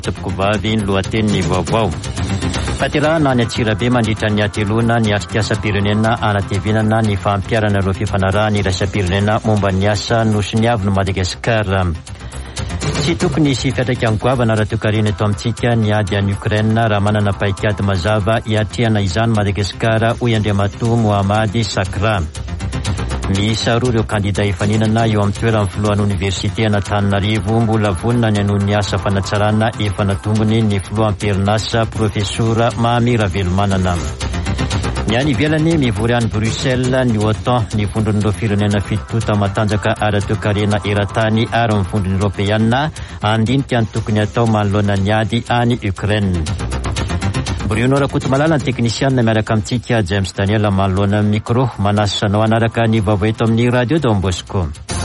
Tsapkovavy ny lohateny vaovao. Fahaterahana ny Atsirabe mandritra ny atelona ny atrikasa-pirenena anatevenana ny fampiarana ireo fifanarahana iraisam-pirenena momba ny asa nosy ny avy no Madagasikara. Tsy tokony hisy fiantraikan-goavana raha tokarina eto amintsika ny ady any Ukraine raha manana paikady mazava hiatrehana izany Madagasikara hoy Andriamatoa Mohamady Sakra. Miisa roa ireo kandida efaninana eo amin'ny toerana filohan'ny oniversite Antananarivo mbola vonona ny anohy asa fanatsarana efa natombony ny filohamperinasa Profesora Mahamira Velomanana. Ny any ivelany mivory any Bruxelles ny OTAN ny vondron'ireo firenena fitota matanjaka ara-toekarena eran-tany ary ny vondrony Europeana andinika ny tokony atao manoloana ny ady any Ukraine. Bruno Rakotomalala ny teknisianina miaraka amintsika James Daniel manoloana micro manasanao anaraka ny vaovao eto amin'ny Radio Don Bosco.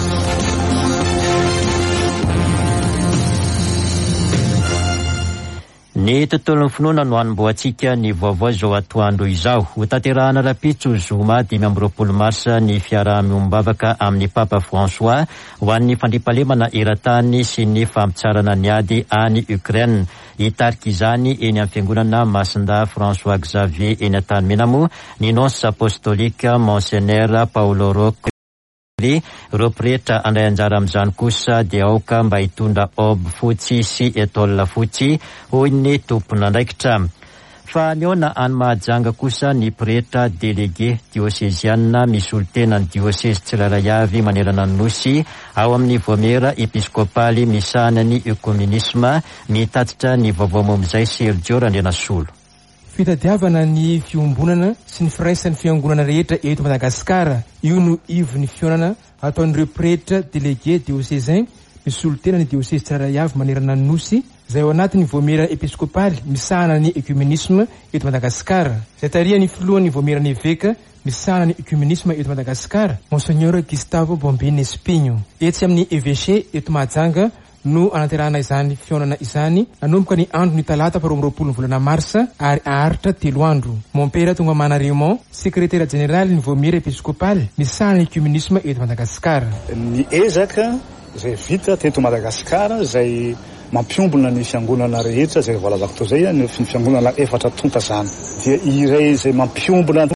Ny tontolon'ny finoana no hanomboantsika ny vaovao izao atoandro izao. Ho tanterahana rapitso zoma 20 marsa ny fiaraha-miombavaka amin'ny Papa François ho an'ny fandriampahalemana eran-tany sy ny fampitsarana ny ady any Ukraine. Hitarika izany eny amin'ny fiangonana Masinda François Xavier eny Antanimenamo ny nonce apostolika Monseigneur Paolo Rocco. Ireo pretra andray anjara amin'izany kosa dia aoka mba hitondra obe fotsy sy etola fotsy hoy ny tompon'andraikitra. Fa niona any Mahajanga kosa ny pretra délégué diocésianina misy olo-tena ny diocèse tsirairay avy manerana ny nosy ao amin'ny vomera episkopaly misahana ny ecumenisme mitatitra ny vaovao momizay Sergio Randrianasolo. Fitadiavana ny fiombonana sy ny firaisan'ny fiangonana rehetra eto Madagasikara. Io no ivon'ny fionana ataon'ireo pretra délégué diocésain misy olo-tena ny diocèse tsirairay avy manerana ny nosy izay ao anatin'ny vomera episkopaly misahana ny ecumenisme eto Madagasikara. Izay tarihan'ny filohan'ny vomerany eveka misahana ny ecumenisme eto Madagasikara Monseigneur Gustavo Bombini Espinho. Etsy amin'ny évêché eto Mahajanga no anaterahana izany fionana izany nanomboka ny andro ny talata 20 volana marsa ary aharitra 3 andro. Mompera tonga mana Raymond, sekretera general ny vomera episkopaly misahana ny ecumenisme eto Madagasikara. Ny ezaka izay vita teto Madagasikara izay mampiombona ny fiangonana rehetra izay voalazako toy izay ny fiangonana efatra tonta zany dia iray izay mampiombona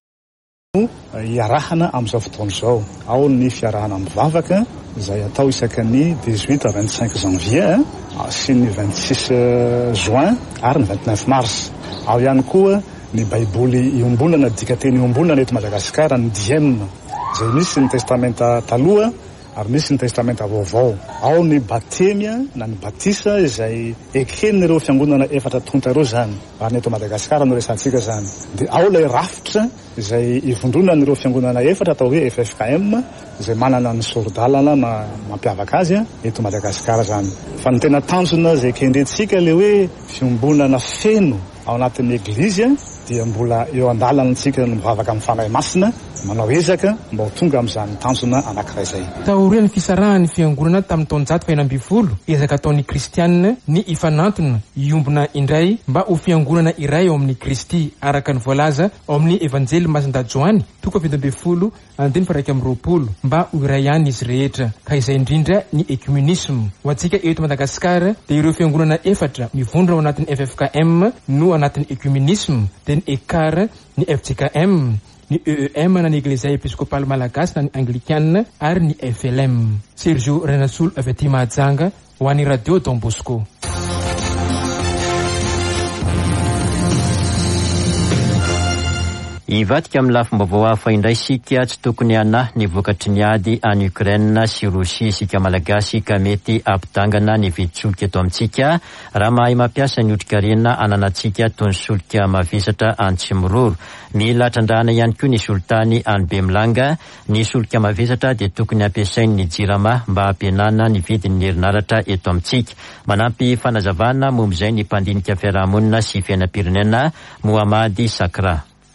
iarahana amin'izao fotoana izao. Ao ny fiarahana mivavaka izay atao isaka ny 18 à 25 janvier sy ny 26 juin ary ny 29 mars. Ao ihany koa ny baiboly iombonana dikateny iombonana eto Madagasikara ny dième izay misy ny testamenta taloha ary misy ny testamenta vaovao. Ao ny batemia na ny batisa izay eken'ireo fiangonana efatra tonta ireo zany ary eto Madagasikara no resantsika zany. Dia ao ilay rafitra izay ivondronan'ireo fiangonana efatra atao hoe FFKM izay manana ny sordalana mampiavaka azy eto Madagasikara zany. Fa ny tena tanjona izay kendrentsika le hoe fiombonana feno ao anatin'ny eglizy dia mbola eo andalana antsika no mivavaka amin'ny fanahy masina manao ezaka mba ho tonga amin'izany tanjona anankiray izay. Taorian'ny fisarahan'ny fiangonana tamin'ny taona 1920 ezaka ataon'ny kristianina ny ifanantona iombona indray mba ho fiangonana iray ao amin'ny Kristy araka ny voalaza ao amin'ny evanjely Masinda Joany 17:20 mba ho iray ihany izy rehetra. Ka izay indrindra ny ecumenisme ho antsika eto Madagasikara dia ireo fiangonana efatra mivondra ao anatin'ny FFKM no anatin'ny ecumenisme dia ny ECAR, ny FJKM, ny EEM na ny Eglezia Episkopaly Malagasy na ny Anglikanina ary ny FLM. Sergio Renasolo avy aty Mahajanga ho an'ny Radio Don Bosco. Ivadika amin'ny lafim-baovao hafa indray sika tsy tokony anahy ny vokatry ny ady any Ukraine sy Rosia sika malagasy ka mety ampitangana ny vitsoloka eto amintsika raha mahay mampiasa ny otrikarenina ananatsika toy ny solika mavesatra any Tsimororo. Mila trandrahana ihany koa ny solitany any Bemilanga. Ny solika mavesatra dia tokony ampiasainy ny jirama mba hampihenana ny vidin'ny herinaratra eto amintsika. Manampy fanazavana momba izay ny mpandinika fiarahamonina sy fiainam-pirenena Mohamady Sakra.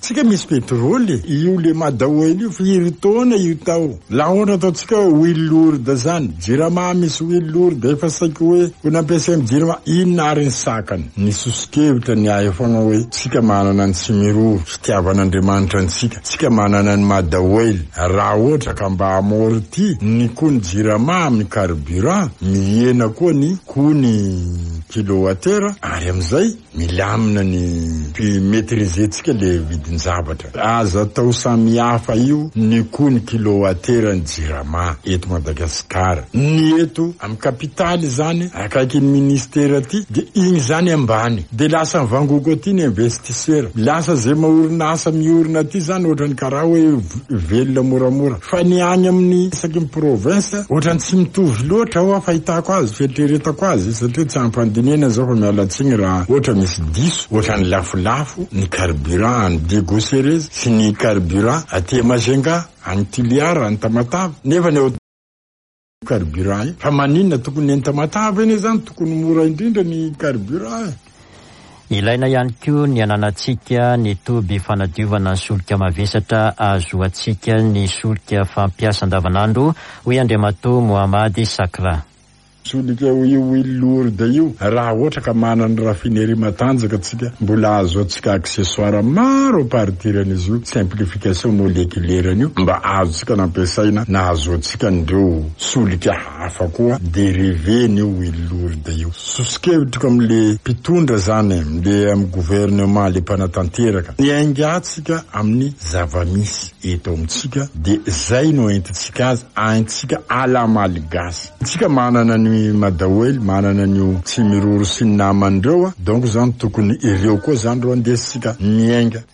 tsika misy petroly io le madaoely io firy taona io tao la ohatra ataotsika huile lourde zany jirama misy huile lourde efa saiko hoe ho nampiasay amin'ny jirama inona ary ny sakany ny sosikevitra ny ahy fogna hoe tsika manana ny tsimiroro fitiavan'Andriamanitra antsika tsika manana ny madaoely raha ohatra ka mba amorti ny kony jirama amin'ny carburant mihena koa ny kony kilowatera ary amizay milamina ny maîtriser-tsika le vidin-javatra aza atao samy hafa io ny kony kilowatera ny jirama eto Madagasikara ny eto amin'ny kapitaly zany akaiky ny ministera aty de igny zany ambany de lasa mivangoko aty ny investisseur lasa zay maorinasa miorina aty zany ohatrany karaha hoe velona moramora fa ny any amin'ny isaky ny province ohatrany tsy mitovy loatra ao fahitako azy fieritreretako azy satria tsy ampandinena zao fa mialatsigny raha ohatra misy diso ohatrany lafolafo ny carburant any Dégosérèse sy ny carburant aty Majunga any Tiliara any Tamatave nefa ny carburant fa maninona tokony ny Tamatave eny zany tokony mora indrindra ny carburant ilaina ihany koa ny ananatsika ny toby fanadiovana ny solika mavesatra azoatsika ny solika fampiasa andavanandro hoy Andriamatoa Mohamady Sakra solika io huile lourde io raha ohatra ka manana raffinerie matanjaka atsika mbola azo atsika accessoire maro partiran'izy io simplification moléculaire io mba azo tsika nampiasaina na azo atsika ndreo solika hafa koa dérivé ny huile lourde io sosikevitra amle mpitondra zany le amin'ny gouvernement le mpanatanteraka niaingatsika amin'ny zavamisy eto amitsika de zay no entitsika azy aintsika ala malagasy tsika manana ny madaoely manana ny tsy miroro sy ny namandreo donc zany tokony ireo koa zany ro andesitsika miainga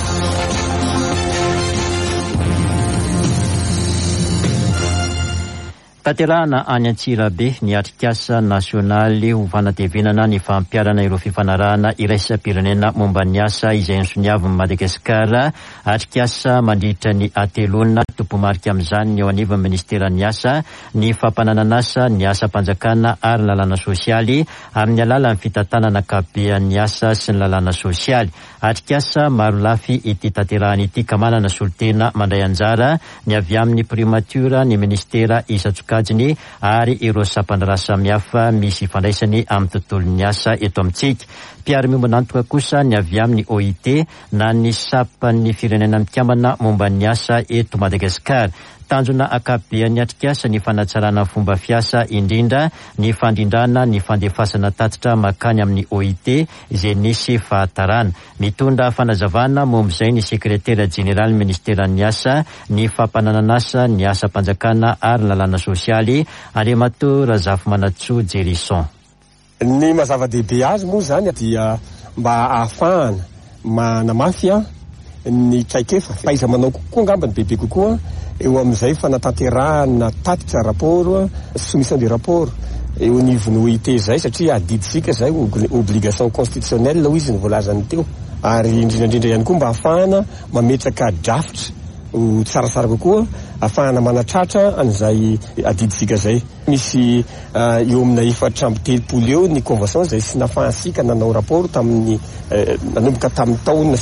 Tanterahana any Antsirabe ny atrikasa nasionaly ho fanatevenana ny fampiarana ireo fifanarahana iraisam-pirenena momba ny asa izay nosoniavin'i Madagasikara atrikasa mandritra ny atelona tompomarika amin'izany eo anivon'ny ministeran'ny asa ny fampananan'asa ny asa-panjakana ary lalàna sosialy amin'ny alalan'ny fitantanana kabean'ny asa sy ny lalàna sosialy atrikasa maro lafy ity tanterahana ity ka manana solitena mandray anjara ny avy amin'ny primatura ny ministera Kajiny ary ireo sapandraha samihafa misy ifandraisany amin'ny tontolon'ny asa eto amintsika mpiara-miombana manantoka kosa ny avy amin'ny OIT na ny sapan'ny firenena mikambana momba ny asa eto Madagasikara tanjona akabean'ny atrikasa ny fanatsarana fomba fiasa indrindra ny fandrindrana ny fandefasana tatitra makany amin'ny OIT izay nisy fahatarana mitondra fanazavana momb'izay ny sekretera jeneraly ministeran'ny asa ny fampananan'asa ny asa-panjakana ary lalàna sosialy Andriamatoa Razafy Jerison ny mazava-dehibe azy moa zany dia mba ahafahana manamafia ny traikefa faiza manao kokoa ngambany bebe kokoa eo amin'izay fanatanterahana tatitra rapport soumission de rapport eo anivon'ny OIT zay satria adiditsika zay obligation constitutionnelle ho izy ny voalazany teo ary indrindrandrindra ihany koa mba ahafahana mametraka drafitra ho tsaratsara kokoa ahafahana manatratra an'izay adiditsika zay misy eo amina efatra amby telopolo eo ny convention zay sy nafahansika nanao rapport tamin'ny nanomboka tamin'ny taona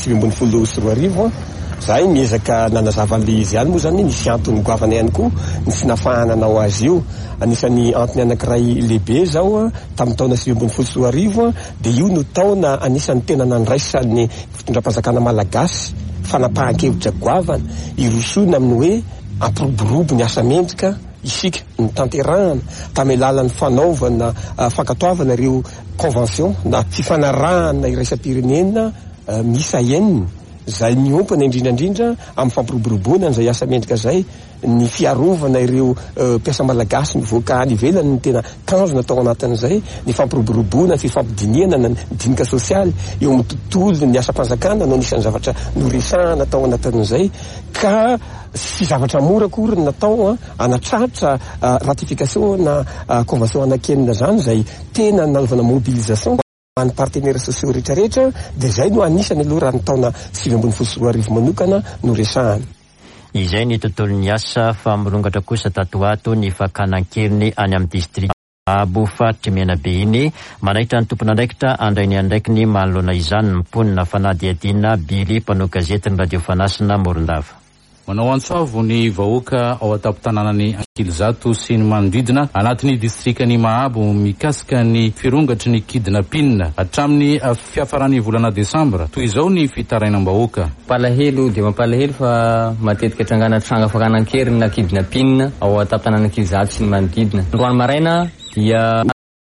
2014 zay miezaka nanazava an'le izy ihany moa zany nisy antony goavana ihany koa ny sy nafahana nanao azy io anisan'ny antony anankiray lehibe zao tamin'ny taona 2014 de io no taona anisan'ny tena nandraisan'ny fitondram-panjakana malagasy fanapahan-kevitra goavana irosona amin'ny hoe ampiroborobo ny asa mendrika isika ny tanterahana tamin'ny lalan'ny fanaovana fankatoavana ireo convention na fifanarahana iraisam-pirenena misa enina zay miompana indrindrandrindra amin'ny fampiroboroboana an'izay asa mendrika zay ny fiarovana ireo mpiasa malagasy mivoaka any ivelany ny tena kanjona tao anatin'izay ny fampiroboroboana fifampidiniana na dinika sosialy eo amin'ny tontolo ny asa-panjakana no nisan'ny zavatra noresahana tao anatin'izay ka sy zavatra mora kory natao anatratra ratification na convention anakenina zany zay tena nanaovana mobilisation any partenaires sociaux rehetrarehetra de zay no anisany aloha raha ny taona 2014 manokana no resahana izay ny tontolon'ny asa fa mirongatra kosa tatoato ny fakanan-keriny any amin'ny district Abofatry Menabe iny manaitra ny tompon'andraikitra andrainy andraiky ny manoloana izany mimponina fanadiadina Bily mpanao gazety ny radio Fanasina Morondava. Manao antsoavo ny vahoaka ao an-tampon-tanànany Ankilizato sy ny manodidina anatin'ny distrikany Mahabo mikasika ny firongatry ny kidnapina hatramin'ny fiafarany volana Desambra. Toy izao ny fitarainam-bahoaka. Palahelo dia mampalahelo fa matetika trangana tranga fakanan-kery na kidnapina ao an-tampon-tanànany Ankilizato sy ny manodidina. Androany maraina dia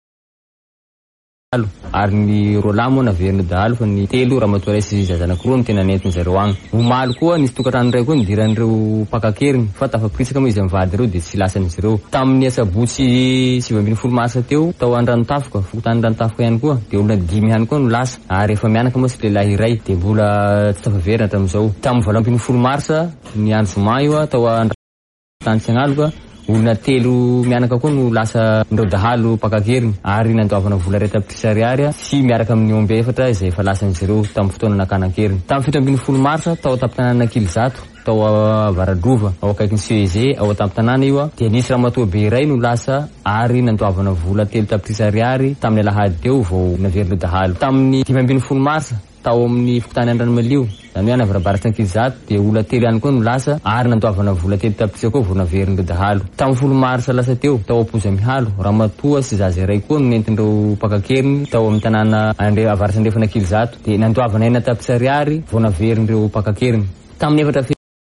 ary ny rolamo naveriny dahalo fa ny telo ramatoa sy zazanakroa ny tena nentin zareo agny. Omaly koa nisy tokatrano ray koa nidiran'ireo mpakakeriny fa tafapritsaka moa izy amin'ny vady reo dia tsy lasan'izy ireo. Tamin'ny asabotsy 17 mars teo tao an-dranotafoka fokotany ranotafoka ihany koa dia olona 5 ihany koa no lasa ary efa mianaka moa sy lehilahy iray dia mbola tsy tafaverina tamin'izao. Tamin'ny 18 mars ny andro zoma io tao an-tany Tsiagnaloka olona telo mianaka koa no lasa ndreo dahalo pakakeriny ary nandoavana vola ray tapitrisa ariary sy miaraka amin'ny omby efatra izay efa lasan'izy ireo tamin'ny fotoana nakanankeriny. Tamin'ny 17 mars tao an-tampon-tanàna Ankilizato tao Varadrova ao akaikin'ny CEG ao an-tampon-tanàna io dia nisy ramatoa be iray no lasa ary nandoavana vola telo tapitrisa ariary tamin'ny alahady teo vao naverilo dahalo. Tamin'ny 15 mars tao amin'ny fokotany Andranomalio zany hoe anavarabaratra Ankilizato dia olona telo ihany koa no lasa ary nandoavana vola telo tapitrisa koa vao naverindreo dahalo. Tamin'ny 10 mars lasa teo tao Ampoza Mihalo ramatoa sy zaza iray koa no nentindreo pakakeriny tao amin'ny tanàna avaratry andrefana Ankilizato dia nandoavana 4 tapitrisa ariary vao naverindreo pakakeriny. Tamin'ny efatra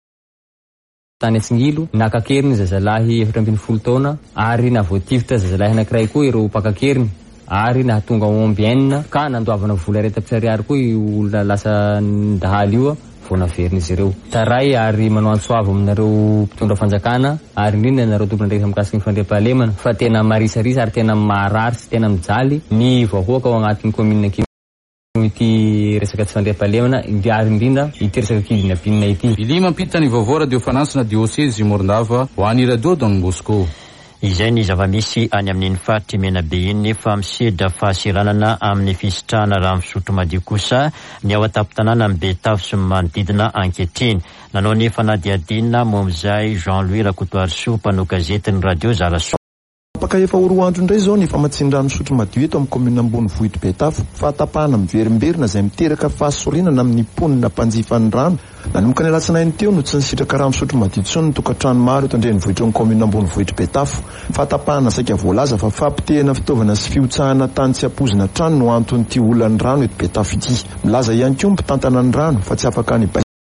tany Atsingilo nakakeriny zazalahy 17 taona ary navoatifitra zazalahy anankiray koa ireo pakakeriny ary nahatonga omby enina ka nandoavana vola ray tapitrisa ariary koa olona lasa dahalo io vao naverin'izy ireo. Taray ary manao antsoavo aminareo mpitondra fanjakana ary indrindra nareo tompon'andraikitra mikasika ny fandriam-pahalemana fa tena marisarisa ary tena marary sy tena mijaly ny vahoaka ao agnatin'ny commune ity resaka tsy fandriam-pahalemana ary indrindra ity resaka kidnapina ity. Bily mampita ny vaovao radio Fanasina diocèse Morondava ho an'ny radio Don Bosco. Izay ny zava-misy any amin'iny faritry Menabe iny fa misedra fahasiranana amin'ny fisitrahana raha misotro madio kosa ny ao an-tampon-tanàna amin'ny Betavo sy ny manodidina ankehitriny. Nanao ny fanadiadina momzay Jean-Louis Rakotoarisoa mpanao gazety ny radio Zarasoa. Paka efa roa andro indray zao ny famatsin-drano misotro madio eto amin'ny commune Ambonivohitra Betavo fahatapahana miverimberina izay miteraka fahasorinana amin'ny mponina mpanjifa ny rano. Nanomboka ny alatsinainy teo no tsy nisitraka raha misotro madio intsony ny tokantrano maro eto andrenivohitra ny commune Ambonivohitra Betavo. Fahatapahana saika voalaza fa fampitehana fitaovana sy fiotsahana tany tsy hampozina trano no anton'ity olany rano eto Betavo ity. Milaza ihany koa mpitantana ny rano fa tsy afaka ny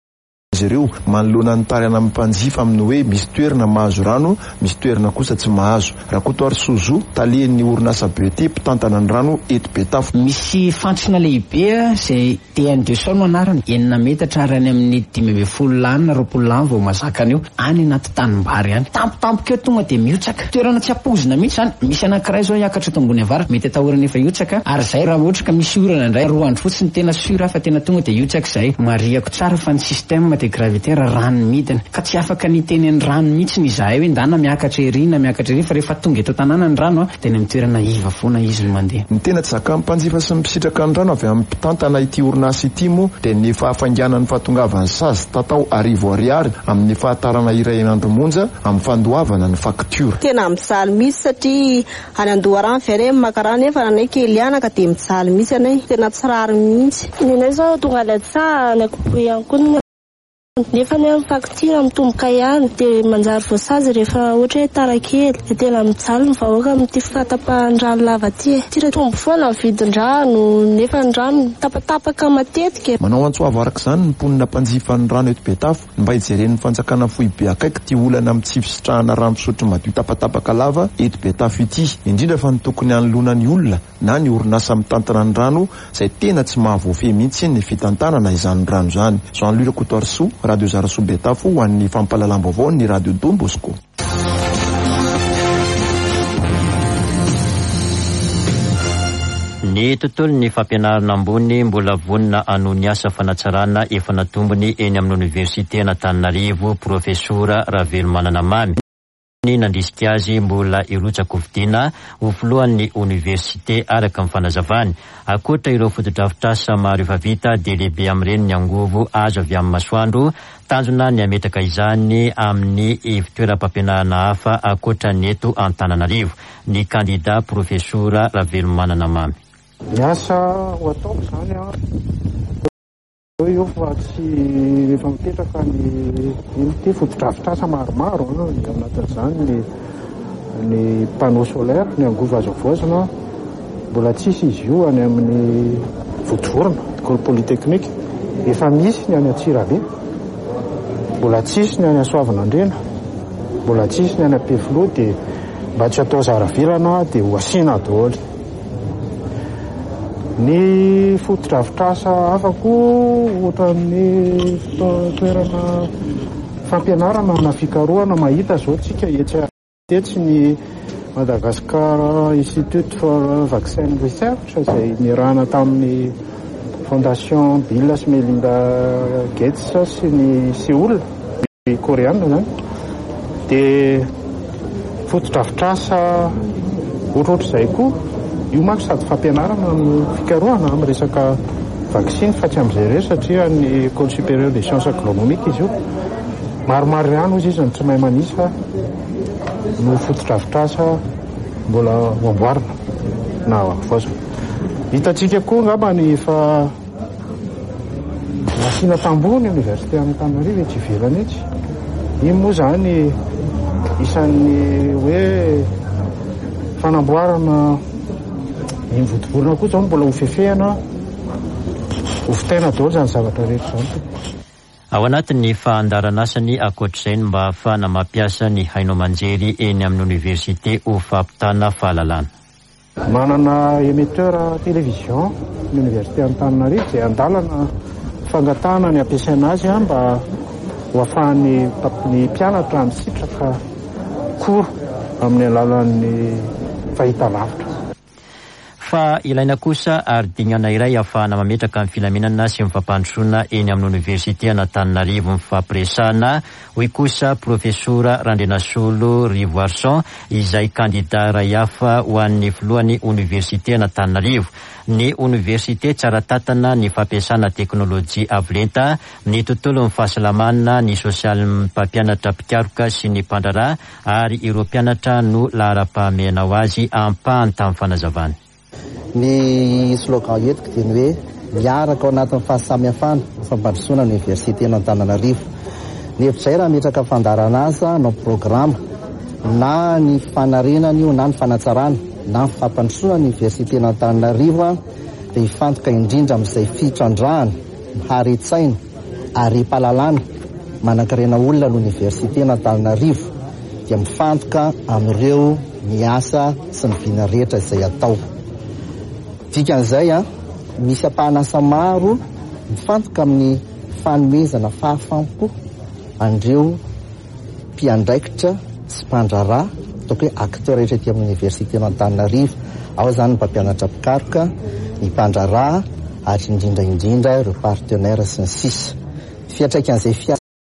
ireo manoloana ny tariana amin'ny mpanjifa amin'ny hoe misy toerana mahazo rano, misy toerana kosa tsy mahazo. Rakotoarisoa talian'ny orinasa BT mpitantana ny rano eto Betavo. Misy fantsona lehibe izay TN200 no anarany 9 metatra ary any amin'ny 5 lanina 20 lany vao mazaka an'io any anaty tanimbary any. Tampotampoka eo tonga dia miotsaka. Toerana tsy hampozina mihitsy zany. Misy anankiray zao hiakatra eto ambony avara mety atahorana efa iotsaka ary zay raha ohatra ka misy orana indray 2 andro fotsiny tena sura fa tena tonga dia iotsaka zay. Mariako tsara fa ny système de gravitaire rano midina ka tsy afaka ny teny ny rano mihitsy ny izahay hoe ndana miakatra ery fa rehefa tonga eto tanàna ny rano dia ny toerana iva foana izy no mandeha. Ny tena tsy zaka mpanjifa sy misitraka ny rano avy amin'ny mpitantana ity orinasa ity moa dia ny fahafanganany fahatongavany sazy tatao ariary amin'ny fahatarana iray andro monja amin'ny fandoavana ny faktiora. Tena mijaly mihitsy satria any Andoharano fere makara nefa nanay kely anaka dia mijaly mihitsy anay tena tsirary mihitsy. Nenay zao tonga latsa nakopo ihany koa nefa ny amin'ny faktura mitomboka ihany dia manjary voasazy rehefa ohatra hoe tara kely dia tena mijaly ny vahoaka amin'ity fatapahan-drano lava ity. Tira tombo foana ny vidin-drano nefa ny rano tapatapaka matetika. Manao antsoavo araka izany ny mponina mpanjifa ny rano eto Betavo mba hijeren'ny fanjakana foibe akaiky ty olana amin'ny tsy fisitrahana rano misotro madio tapatapaka lava eto Betavo ity, indrindra fa ny tokony hanoloana ny olona na ny orinasa mitantana ny rano izay tena tsy mahavoafehy mihitsy ny fitantanana izany rano izany. Jean-Louis Rakotoarisoa, Radio Zarasoa Betavo ho an'ny fampahalalam-baovao ny Radio Don Bosco. Ny tontolon'ny fampianarana ambony mbola vonina anoho ny asa fanatsarana efa natombony eny amin'ny Université Antananarivo Profesora Ravelo Mananamamy. nandrisika azy mbola irotsaka hovidiana ho filohan'ny université araka ny fanazavany. Akoatra ireo fotodrafitrasa maro efa vita dia lehibe amin'ireny ny angovo azo avy amin'ny masoandro, tanjona ny ametraka izany amin'ny fitoeram-pampianarana hafa akoatra ny eto Antananarivo. Ny kandida profesora Ravelomanana Mamy. Miasa ho ataoko izany eo fa tsy rehefa mipetraka ny fotodrafitrasa maromaro ny anatin'izany ny panneau solaire ny angovo azo avoazana mbola tsisy izy io any amin'ny Votovorona école polytechnique, efa misy ny any Antsirabe, mbola tsisy ny any Soavinandrena, mbola tsisy ny any Ampefiloha, dia mba tsy atao zaravilana dia ho asiana daholo. Ny fotodrafitrasa afako ohatra ny toerana fampianarana na fikarohana mahita zao tsika etsy ny Madagascar Institute for Vaccine Research izay nirahana tamin'ny Fondation Bill sy Melinda Gates sy ny Séoul ny Koreana zany, dia fotodrafitrasa ohatrohatr'izay koa io manko sady fampianarana no fikarohana amin'ny resaka vaccine fa tsy amin'izay rery satria ny École supérieure des sciences agronomiques izy io maromaro ihany izy izany tsy mahay manisa no fotodrafitrasa mbola amboarina na avoazana. Hitantsika koa ngamba ny fa nasina tamboho ny université Antananarivo etsy ivelany etsy, iny moa zany isan'ny hoe fanamboarana ny Votovorona koa zao mbola hofefehana hofitaina daholo zany zavatra rehetra zany. Ao anatin'ny fandaranasany akoatr'izay mba ahafahana mampiasa ny haino aman-jery eny amin'ny université ho fampitana fahalalana. Manana émetteur télévision ny université Antananarivo izay andalana fangatana ny ampiasaina azy mba ho ahafahan'ny mpianatra misitraka koro amin'ny alalan'ny fahitalavitra. Fa ilaina kosa ardingana iray ahafahana mametraka amin'ny filaminana sy mifampandrosoana eny amin'ny université Antananarivo mifampiresahana, hoy kosa profesora Randrenasolo Rivoarson izay kandida iray hafa ho an'ny filohan'ny université Antananarivo. Ny université tsara tatana ny fampiasana teknôlôjia avolenta, ny tontolo ny fahasalamana, ny sosialy mpampianatra mpikaroka sy ny mpandrarà ary ireo mpianatra no lahara-pahamehana ho azy ampahany tamin'ny fanazavana. Ny slogan entiko dia ny hoe miaraka ao anatin'ny fahasamihafana fampandrosoana ny université Antananarivo. Ny hevitray raha metraka fandarana aza no programa na ny fanarenany io na ny fanatsarana na ny fampandrosoana ny université Antananarivo dia hifantoka indrindra amin'izay fitrandrahana haretsaina are-pahalalana manan-karena olona n'université Antananarivo dia mifantoka amin'ireo miasa sy ny vina rehetra izay atao. Dikan'izay misy ampahanasa maro mifantoka amin'ny fanomezana fahafampo andreo mpiandraikitra sy mpandrarà ataoko hoe acteur rehetra ety amin'ny université Antananarivo, ao zany mpampianatra mpikaroka, ny mpandrarà ary indrindra ireo partenaire sy ny sisa. Fiatraikan'izay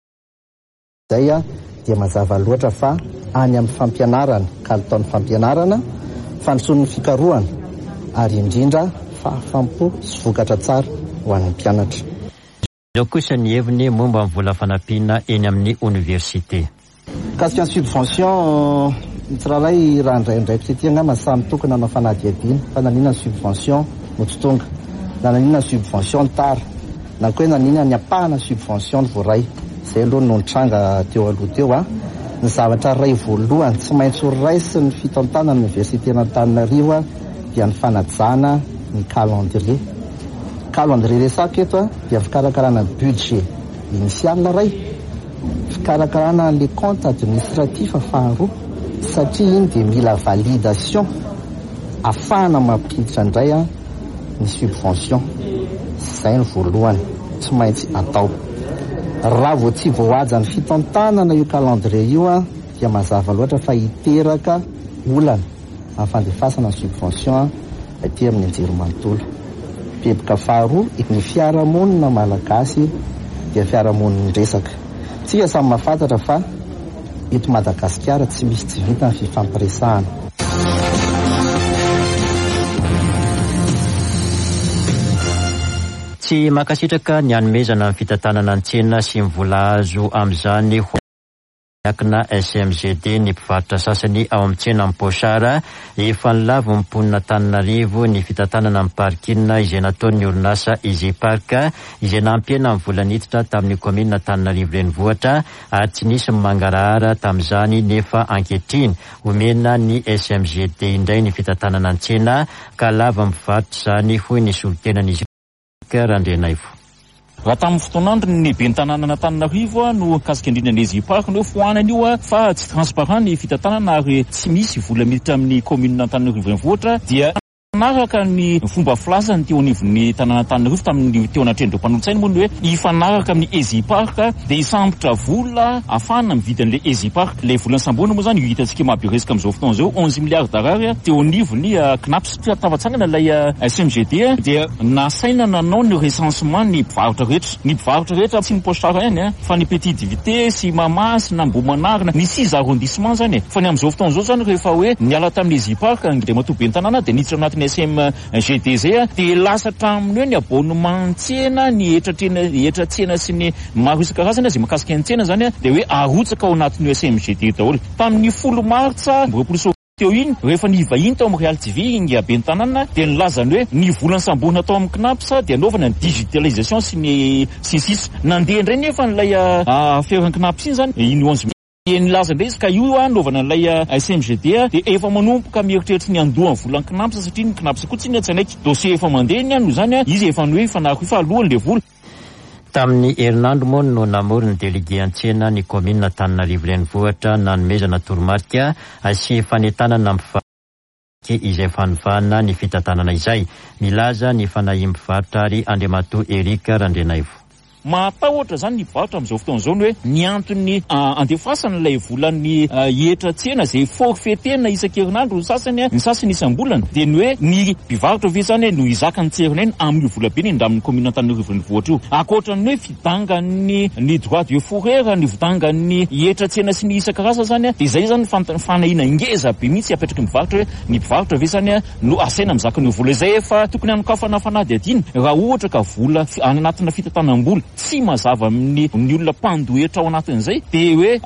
fiazay dia mazava loatra fa any amin'ny fampianarana, kalitaon'ny fampianarana, fandrosoan'ny fikarohana ary indrindra fahafampo sy vokatra tsara ho an'ny mpianatra. Izao kosa ny heviny momba amin'ny vola fanampina eny amin'ny université. Kasika ny subvention tsirairay raha indraindraiky satria angamba samy tokony hanao fanadihadiana fa nanina ny subvention mototonga, na nanina ny subvention tara, na koa nanina ny apahana subvention voaray. Izay aloha no nitranga teo aloha teo ny zavatra ray voalohany tsy maintsy ho raisy ny fitantanana ny université Antananarivo dia ny fanajana ny calendrier. Calendrier resaka eto dia fikarakarana budget initial ray, fikarakarana les comptes administratifs faharoa satria iny dia mila validation afahana mampiditra indray ny subvention. Izay ny voalohany tsy maintsy atao. Raha vao tsy voahaja ny fitantanana io calendrier io dia mazava loatra fa hiteraka olana amin'ny fandefasana ny subvention aty amin'ny anjerimanontolo. Beboka faharoa ny fiarahamonina malagasy dia fiarahamonina resaka. Tsika samy mahafantatra fa eto Madagasikara tsy misy tsy vita ny fifampiresahana. Tsy makasitraka ny hanomezana ny fitantanana ny tsena sy mivola azo amin'izany akina SMGD ny mpivarotra sasany ao amin'ny tsena Ampochara efa nilavo mimponina Antananarivo ny fitantanana amin'ny parkina izay nataon'ny orinasa Easy Park izay nampiena amin'ny vola niditra tamin'ny komina Antananarivo renivohitra ary tsy nisy mangarahara tamin'izany nefa ankehitriny omena ny SMGD indray ny fitantanana ny tsena ka lava mivarotra izany hoy ny solotenan'izy Randrenaivo. Raha tamin'ny fotoanandro ny ben'ny tanàna Antananarivo no kasika indrindra ny Easy Park no foanany io fa tsy transparent ny fitantanana ary tsy misy vola miditra amin'ny komina Antananarivo renivohitra dia fanaraka ny fomba filasany teo anivon'ny tanàna Antananarivo tamin'ny teo anatrendreo mpanolontsaina moa ny hoe hifanaraka amin'ny Easy Park dia hisambotra vola afana mividy an'ilay Easy Park. Ilay volany samboana moa izany hitantsika mahaberesaka amin'izao fotoana izao 11 milliards d'ariary teo anivon'ny CNAPS tafatsangana ilay SMGD dia nasaina nanao ny recensement ny mpivarotra rehetra. Ny mpivarotra rehetra tsy ny Pochara ihany fa ny Petite Vitesse sy Mamasy na Mbomanarina ny 6 arrondissement zany fa ny amin'izao fotoana izao zany rehefa hoe niala tamin'ny Easy Park dia matoa ben'ny tanàna dia niditra anatin'ny SMGD zay dia lasatra aminy hoe ny abonnementsena ny etratsena sy ny maro isan-karazany izay mahakasika ny tsena zany dia hoe arotsaka ao anatin'ny SMGD daholo. Tamin'ny 10 martsa teo iny rehefa nivahiny tao amin'ny Real TV inga ben'ny tanàna dia nilazany hoe ny volany samboana tao amin'ny CNAPS dia anaovana ny digitalisation sy ny sisisa nandeha indray nefa nilay affaire CNAPS iny zany iny 11 nilaza indray izy ka io anaovana ilay SMGD dia efa manomboka mieritreritra ny andohan'ny volan'ny CNAPS satria ny CNAPS koa tsy ny tsanaiky dossier efa mandeha ny ano zany izy efa ny hoe fanariko fa alohany le vola. Tamin'ny herinandro moa no namorony délégué an-tsena ny komina Antananarivo renivohitra nanomezana toromarika sy fanentanana mpivarotra izay fanovana ny fitantanana izay. Milaza ny fanahy mpivarotra ary Andriamatoa Erika Randrenaivo. Matahotra zany ny mpivarotra amin'izao fotoana izao ny hoe ny antony andefasana ilay volan'ny etratsena izay forfaiténa isan-kerinandro ny sasany isam-bolana dia ny hoe ny mpivarotra ve zany no hizaka ny tserinainy amin'ny vola be ny ndamin'ny komina Antananarivo renivohitra io akoatran'ny hoe fidangany ny droit de fourrère ny vidangany etratsena sy ny isan-karazany zany dia izay zany fanahina ngeza be mihitsy apetraky mivarotra hoe ny mpivarotra ve zany no asaina mizaka ny vola izay efa tokony anokafana fanady adiny raha ohatra ka vola anatina fitantanam-bola tsy mazava amin'ny olona mpandohetra ao anatin'izay dia hoe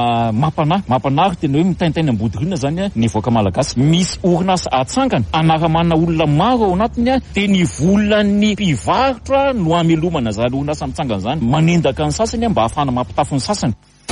mampanahy tena hoe mitaintaina ambodiriana zany ny voaka malagasy. Misy orinasa atsangana anaramana olona maro ao anatiny dia ny volan'ny mpivarotra no amelomana zany orinasa mitsangana zany manendaka ny sasany mba ahafahana mampitafo ny sasany.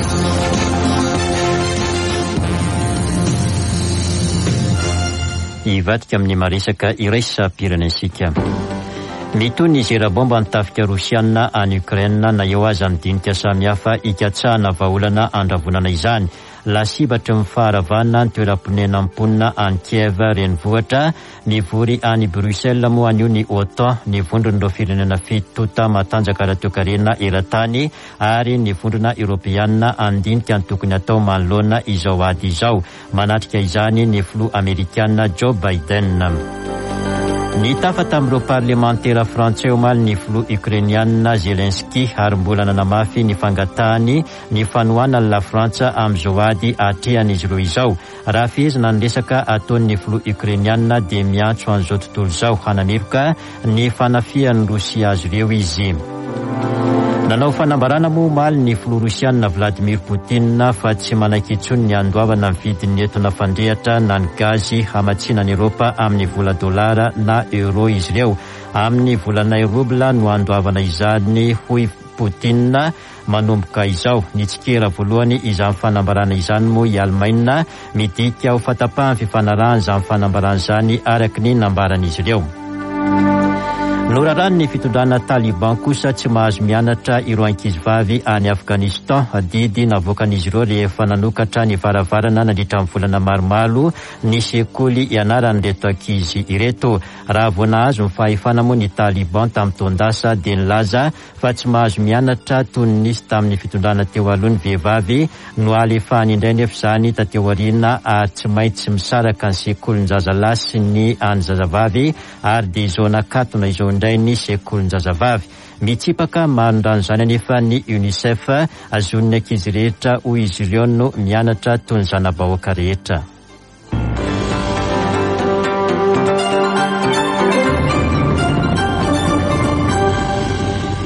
Ivadika amin'ny maresaka iraisam-pirenensika. Mitony zera-bomba nitafika Rosiana any Ukraine na eo aza midinika samihafa ikatsahana vahaolana andravonana izany. Lasibatra mifaharavana ny toeram-ponena mponina any Kiev renivohitra nivory any Bruxelles moa anio ny OTAN nivondron'ireo firenena fitota matanjaka raha toekarena eran-tany ary nivondrona Europeana andinika ny tokony atao manoloana izao ady izao. Manatrika izany ny filoha Amerikana Joe Biden. Ny tafa tamin'ireo parlemantera frantsay omaly ny filoha Ukrainiana Zelensky ary mbola nanamafy ny fangatahany ny fanohana la Frantsa amin'izao ady atrehan'izy ireo izao. Raha fehezana ny resaka ataon'ny filoha Ukrainiana dia miantso an'izao tontolo izao hanameroka ny fanafihan'ny Rosia azy ireo izy. Nanao fanambarana moa omaly ny filoha Rosiana Vladimir Poutine fa tsy manaiky intsony ny andoavana ny vidin'ny entona fandrehatra na ny gazy hamatsianan'i Europa amin'ny vola dolara na euro izy ireo. Amin'ny volana rubla no andoavana izany hoy Poutine manomboka izao. Ny tsikera voalohany izany fanambarana izany moa i Allemagne midika ho fatapahany fifanarahany izany fanambarana izany araky ny nambaran'izy ireo. Norarany ny fitondrana Taliban kosa tsy mahazo mianatra ireo ankizivavy any Afghanistan didy navoakan'izy ireo rehefa nanokatra ny varavarana nandritra amin'ny volana maromaro ny sekoly ianarany reto ankizy ireto. Raha vao nahazo ny fahefana moa ny Taliban tamin'ny taondasa dia nilaza fa tsy mahazo mianatra toy ny nisy tamin'ny fitondrana teo aloha ny vehivavy no alefahany indray nefa izany tateo aoriana ary tsy maintsy misaraka ny sekoly ny zazalahy sy ny any zazavavy ary dia izao nakatona izao indray indray ny sekolinjazavavy. Mitsipaka mandran'izany anefa ny UNICEF azon'ny ankizy rehetra hoy izy ireo no mianatra toy ny zanabahoaka rehetra.